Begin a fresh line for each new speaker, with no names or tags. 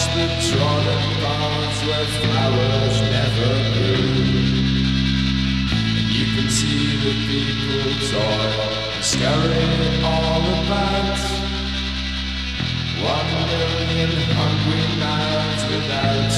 the trodden paths where flowers never grew. And you can see the people toil and scurry all about. 1 million hungry mouths without